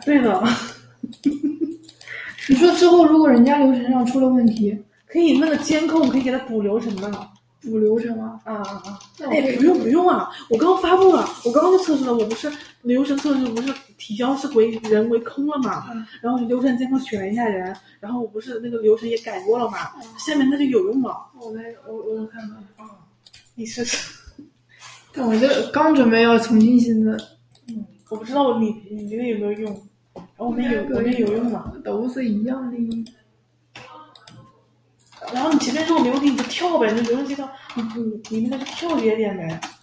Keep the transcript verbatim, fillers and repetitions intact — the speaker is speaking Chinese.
对的。 你说之后如果人家流程上出了问题， 可以那个监控可以给他补流程的。 补流程啊？ 啊啊啊！哎，不用不用啊！我刚发布了，我刚刚就测试了，我不是流程测试不是提交是为人为空了嘛？ 嗯、 然后流程监控选了一下人，然后我不是那个流程也改过了嘛？嗯、下面那就有用了。 我来，我我能看看啊，你试试。 但我这刚准备要重新新增， 嗯，我不知道你你那有没有用？然后我那有我那有用嘛？ 都是一样的。 然后你前面如果没问题，你就跳呗，你流程介绍，你你你那个跳节点呗。